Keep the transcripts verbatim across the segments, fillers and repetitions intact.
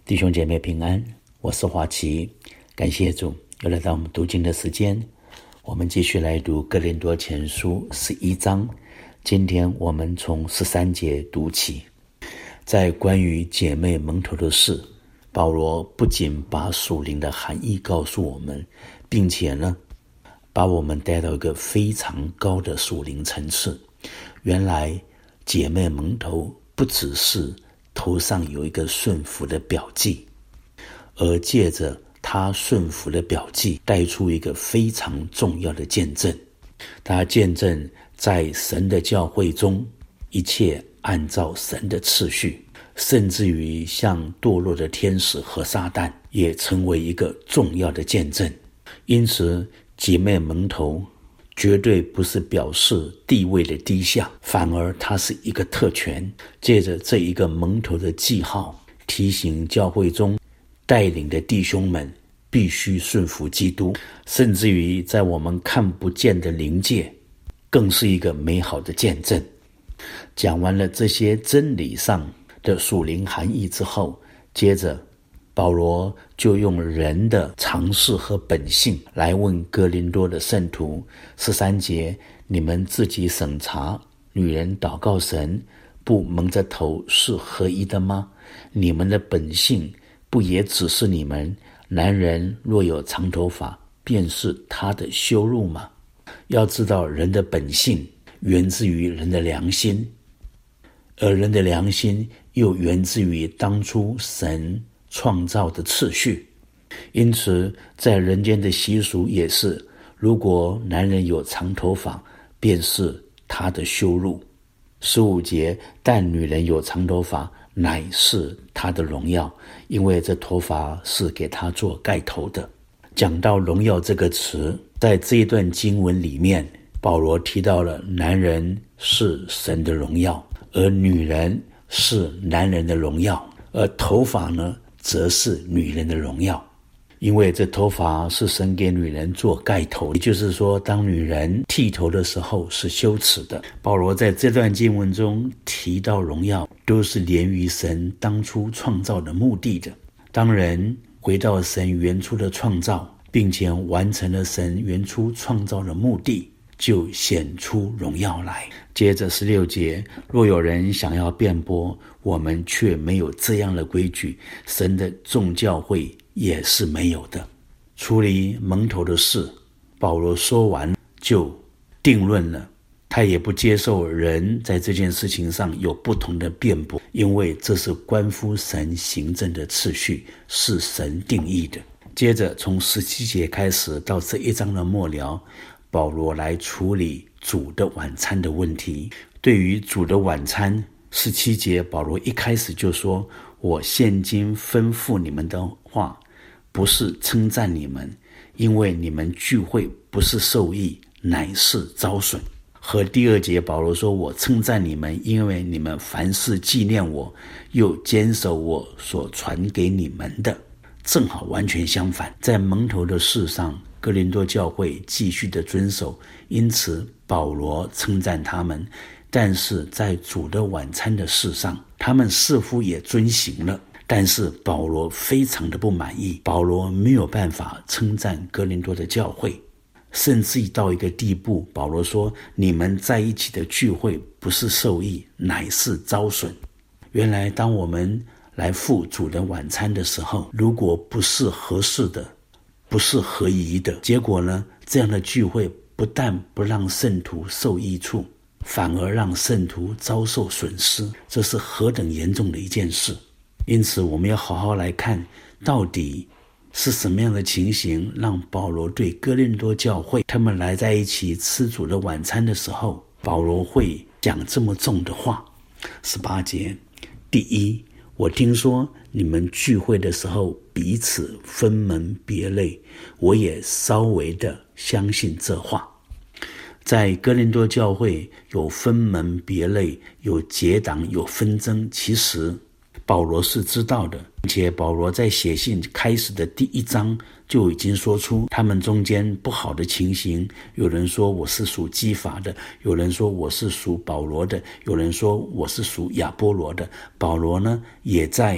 弟兄姐妹平安，我是华奇，感谢主又来到我们读经的时间。我们继续来读哥林多前书十一章，今天我们从十三节读起。在关于姐妹蒙头的事，保罗不仅把属灵的含义告诉我们，并且呢把我们带到一个非常高的属灵层次。原来姐妹蒙头不只是头上有一个顺服的标记，而借着他顺服的标记带出一个非常重要的见证。他见证在神的教会中一切按照神的次序，甚至于像堕落的天使和撒旦也成为一个重要的见证。因此姐妹蒙头绝对不是表示地位的低下，反而它是一个特权。借着这一个蒙头的记号，提醒教会中带领的弟兄们必须顺服基督，甚至于在我们看不见的灵界更是一个美好的见证。讲完了这些真理上的属灵含义之后，接着保罗就用人的常识和本性来问哥林多的圣徒。十三节，你们自己审查，女人祷告神不蒙着头是合宜的吗？你们的本性不也只是你们男人若有长头发便是他的羞辱吗？要知道人的本性源自于人的良心，而人的良心又源自于当初神创造的次序。因此在人间的习俗也是，如果男人有长头发便是他的羞辱。十五节，但女人有长头发乃是他的荣耀，因为这头发是给他做盖头的。讲到荣耀这个词，在这一段经文里面，保罗提到了男人是神的荣耀，而女人是男人的荣耀，而头发呢则是女人的荣耀。因为这头发是神给女人做盖头，也就是说当女人剃头的时候是羞耻的。保罗在这段经文中提到荣耀都是连于神当初创造的目的的。当人回到神原初的创造，并且完成了神原初创造的目的，就显出荣耀来。接着十六节，若有人想要辩驳，我们却没有这样的规矩，神的众教会也是没有的。处理蒙头的事，保罗说完就定论了，他也不接受人在这件事情上有不同的辩驳，因为这是关乎神行政的次序，是神定义的。接着从十七节开始到这一章的末了，保罗来处理主的晚餐的问题。对于主的晚餐，十七节保罗一开始就说，我现今吩咐你们的话不是称赞你们，因为你们聚会不是受益，乃是遭损。和第二节保罗说，我称赞你们，因为你们凡事纪念我，又坚守我所传给你们的，正好完全相反。在蒙头的事上，哥林多教会继续的遵守，因此保罗称赞他们。但是在主的晚餐的事上，他们似乎也遵行了，但是保罗非常的不满意。保罗没有办法称赞哥林多的教会，甚至到一个地步，保罗说，你们在一起的聚会不是受益，乃是遭损。原来当我们来赴主的晚餐的时候，如果不是合适的，不是合宜的，结果呢，这样的聚会不但不让圣徒受益处，反而让圣徒遭受损失，这是何等严重的一件事。因此我们要好好来看，到底是什么样的情形让保罗对哥林多教会他们来在一起吃主的晚餐的时候，保罗会讲这么重的话。十八节，第一，我听说你们聚会的时候彼此分门别类，我也稍微的相信这话。在哥林多教会有分门别类，有结党，有纷争，其实保罗是知道的，而且保罗在写信开始的第一章就已经说出他们中间不好的情形。有人说我是属基法的，有人说我是属保罗的，有人说我是属亚波罗的。保罗呢，也在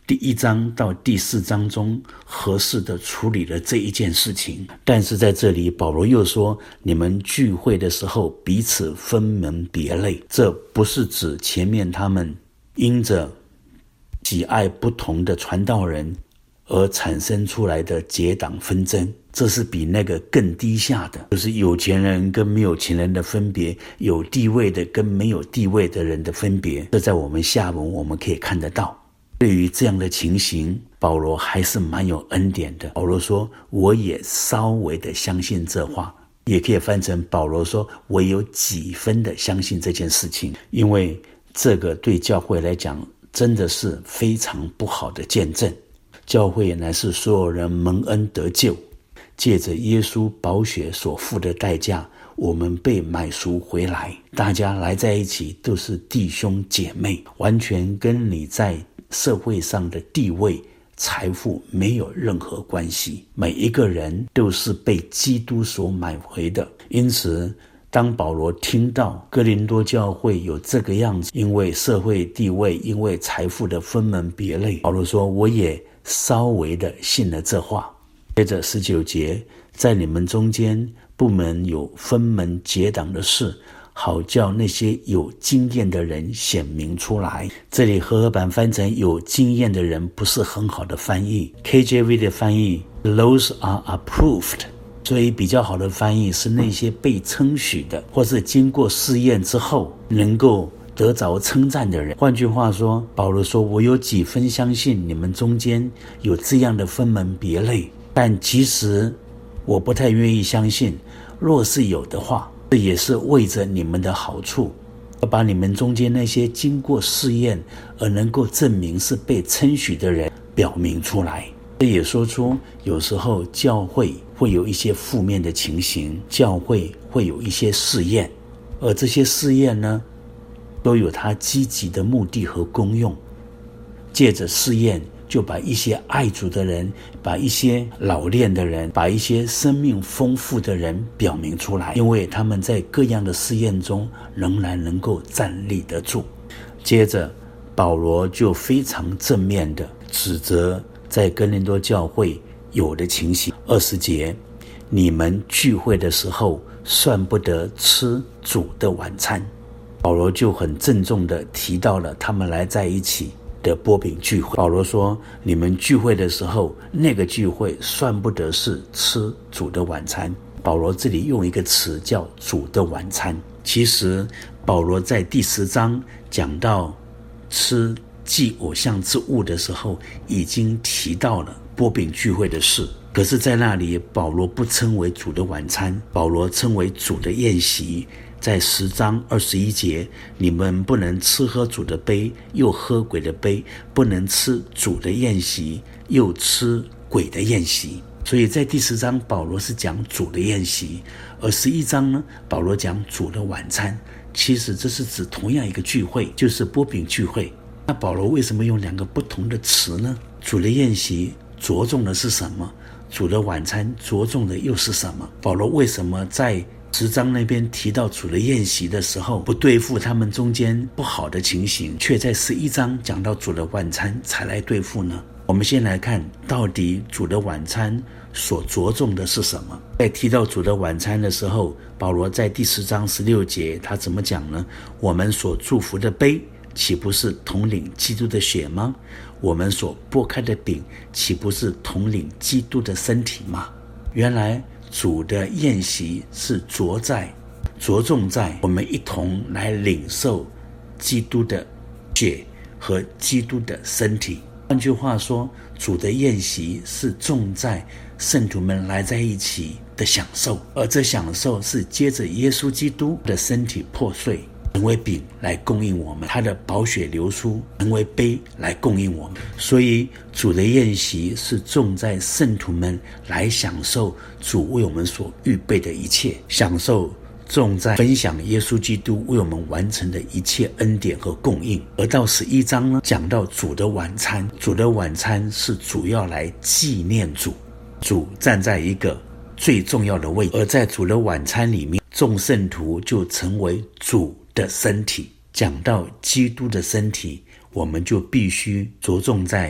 第一章到第四章中合适的处理了这一件事情。但是在这里保罗又说，你们聚会的时候彼此分门别类，这不是指前面他们因着喜爱不同的传道人而产生出来的结党纷争，这是比那个更低下的，就是有钱人跟没有钱人的分别，有地位的跟没有地位的人的分别，这在我们下文我们可以看得到。对于这样的情形，保罗还是蛮有恩典的。保罗说，我也稍微的相信这话，也可以翻成保罗说，我有几分的相信这件事情，因为这个对教会来讲真的是非常不好的见证。教会乃是所有人蒙恩得救，借着耶稣宝血所付的代价，我们被买赎回来，大家来在一起都是弟兄姐妹，完全跟你在社会上的地位财富没有任何关系，每一个人都是被基督所买回的。因此当保罗听到哥林多教会有这个样子，因为社会地位因为财富的分门别类，保罗说，我也稍微的信了这话。接着十九节，在你们中间不能有分门结党的事，好叫那些有经验的人显明出来。这里和合版翻成有经验的人不是很好的翻译， K J V 的翻译 Those are approved， 所以比较好的翻译是那些被称许的，或是经过试验之后能够得着称赞的人。换句话说，保罗说，我有几分相信你们中间有这样的分门别类，但其实我不太愿意相信，若是有的话，这也是为着你们的好处，要把你们中间那些经过试验而能够证明是被称许的人表明出来。这也说出有时候教会会有一些负面的情形，教会会有一些试验，而这些试验呢都有它积极的目的和功用，借着试验就把一些爱主的人，把一些老练的人，把一些生命丰富的人表明出来，因为他们在各样的试验中仍然能够站立得住。接着保罗就非常正面的指责在哥林多教会有的情形。二十节，你们聚会的时候算不得吃主的晚餐。保罗就很郑重的提到了他们来在一起的波饼聚会。保罗说，你们聚会的时候，那个聚会算不得是吃主的晚餐。保罗这里用一个词叫主的晚餐。其实保罗在第十章讲到吃祭偶像之物的时候，已经提到了波饼聚会的事，可是在那里保罗不称为主的晚餐，保罗称为主的宴席。在十章二十一节，你们不能吃喝主的杯，又喝鬼的杯，不能吃主的宴席，又吃鬼的宴席。所以在第十章保罗是讲主的宴席，而十一章呢，保罗讲主的晚餐。其实这是指同样一个聚会，就是波饼聚会。那保罗为什么用两个不同的词呢？主的宴席着重的是什么？主的晚餐着重的又是什么？保罗为什么在十章那边提到主的宴席的时候不对付他们中间不好的情形，却在十一章讲到主的晚餐才来对付呢？我们先来看到底主的晚餐所着重的是什么。在提到主的晚餐的时候，保罗在第十章十六节他怎么讲呢？我们所祝福的杯岂不是统领基督的血吗？我们所擘开的饼岂不是统领基督的身体吗？原来主的宴席是着在着重在我们一同来领受基督的血和基督的身体。换句话说，主的宴席是重在圣徒们来在一起的享受，而这享受是接着耶稣基督的身体破碎成为饼来供应我们，他的宝血流出成为杯来供应我们。所以主的宴席是重在圣徒们来享受主为我们所预备的一切，享受重在分享耶稣基督为我们完成的一切恩典和供应。而到十一章呢，讲到主的晚餐，主的晚餐是主要来纪念主，主站在一个最重要的位置，而在主的晚餐里面，众圣徒就成为主的身体。讲到基督的身体，我们就必须着重在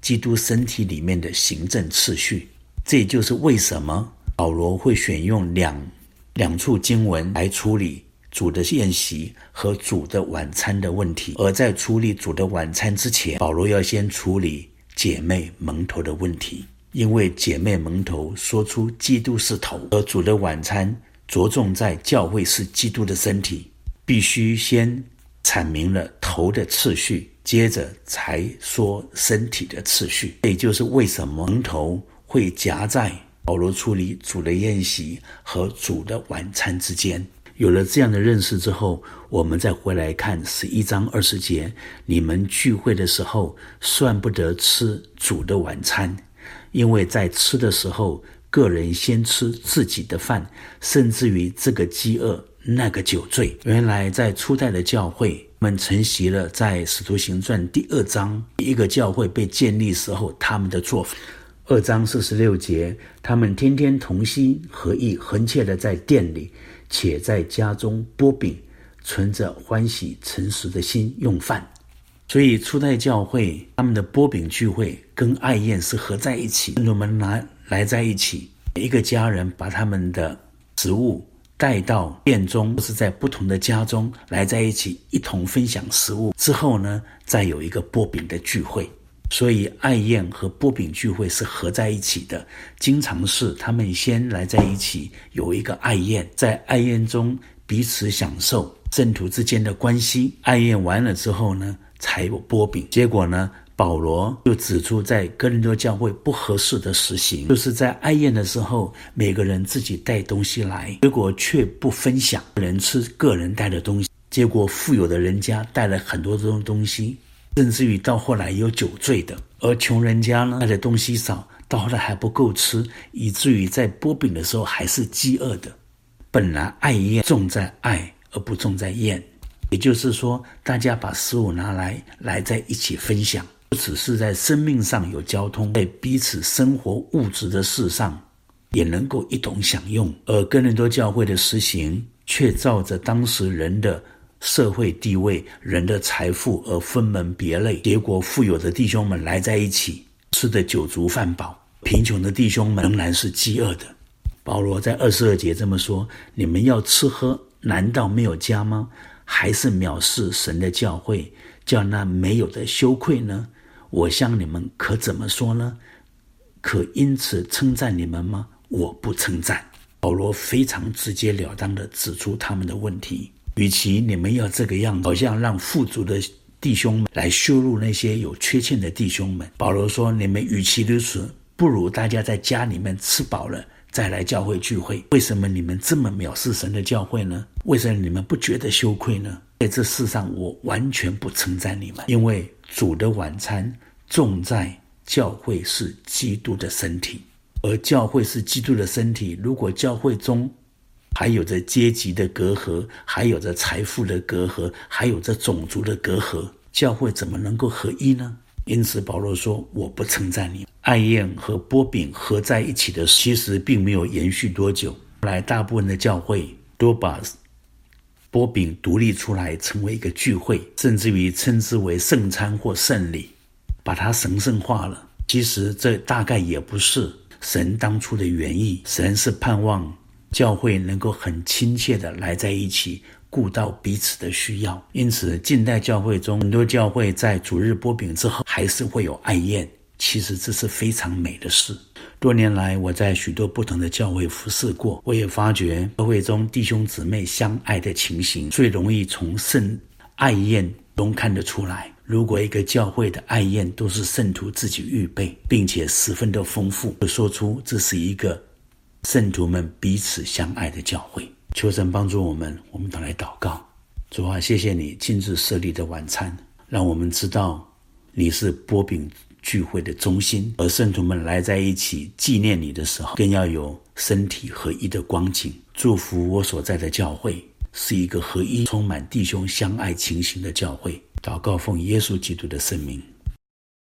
基督身体里面的行政次序。这也就是为什么保罗会选用两两处经文来处理主的宴席和主的晚餐的问题。而在处理主的晚餐之前，保罗要先处理姐妹蒙头的问题。因为姐妹蒙头说出基督是头，而主的晚餐着重在教会是基督的身体，必须先阐明了头的次序，接着才说身体的次序。这也就是为什么蒙头会夹在保罗处理主的宴席和主的晚餐之间。有了这样的认识之后，我们再回来看十一章二十节，你们聚会的时候算不得吃主的晚餐，因为在吃的时候，个人先吃自己的饭，甚至于这个饥饿那个酒醉。原来在初代的教会们承袭了在使徒行传第二章一个教会被建立时候他们的做法。二章四十六节，他们天天同心合意，恒切的在店里，且在家中擘饼，存着欢喜诚实的心用饭。所以初代教会他们的擘饼聚会跟爱宴是合在一起，我们来来在一起，每一个家人把他们的食物带到店中，或是在不同的家中来在一起，一同分享食物之后呢，再有一个擘饼的聚会。所以爱宴和擘饼聚会是合在一起的，经常是他们先来在一起有一个爱宴，在爱宴中彼此享受圣徒之间的关系，爱宴完了之后呢，才有擘饼。结果呢，保罗就指出在哥林多教会不合适的实行，就是在爱宴的时候，每个人自己带东西来，结果却不分享，个人吃个人带的东西，结果富有的人家带了很多这种东西，甚至于到后来有酒醉的，而穷人家呢带的东西少，到后来还不够吃，以至于在擘饼的时候还是饥饿的。本来爱宴重在爱而不重在宴，也就是说大家把食物拿来来在一起分享，不只是在生命上有交通，在彼此生活物质的事上也能够一同享用。而哥林多教会的实行却照着当时人的社会地位、人的财富而分门别类，结果富有的弟兄们来在一起，吃得酒足饭饱，贫穷的弟兄们仍然是饥饿的。保罗在二十二节这么说，你们要吃喝，难道没有家吗？还是藐视神的教会，叫那没有的羞愧呢？我向你们可怎么说呢？可因此称赞你们吗？我不称赞。保罗非常直截了当地指出他们的问题，与其你们要这个样子，好像让富足的弟兄们来羞辱那些有缺陷的弟兄们。保罗说，你们与其如此，不如大家在家里面吃饱了再来教会聚会。为什么你们这么藐视神的教会呢？为什么你们不觉得羞愧呢？在这世上我完全不称赞你们，因为主的晚餐重在教会是基督的身体，而教会是基督的身体，如果教会中还有着阶级的隔阂，还有着财富的隔阂，还有着种族的隔阂，教会怎么能够合一呢？因此保罗说，我不称赞你。爱宴和擘饼合在一起的其实并没有延续多久，后来大部分的教会都把擘饼独立出来成为一个聚会，甚至于称之为圣餐或圣礼，把它神圣化了。其实这大概也不是神当初的原意，神是盼望教会能够很亲切的来在一起，顾到彼此的需要。因此近代教会中很多教会在主日擘饼之后还是会有爱宴，其实这是非常美的事。多年来我在许多不同的教会服侍过，我也发觉教会中弟兄姊妹相爱的情形最容易从圣爱宴中看得出来。如果一个教会的爱宴都是圣徒自己预备，并且十分的丰富，就说出这是一个圣徒们彼此相爱的教会。求神帮助我们，我们都来祷告。主啊，谢谢你亲自设立的晚餐，让我们知道你是擘饼聚会的中心，而圣徒们来在一起纪念你的时候，更要有身体合一的光景。祝福我所在的教会是一个合一充满弟兄相爱情形的教会。祷告奉耶稣基督的圣名。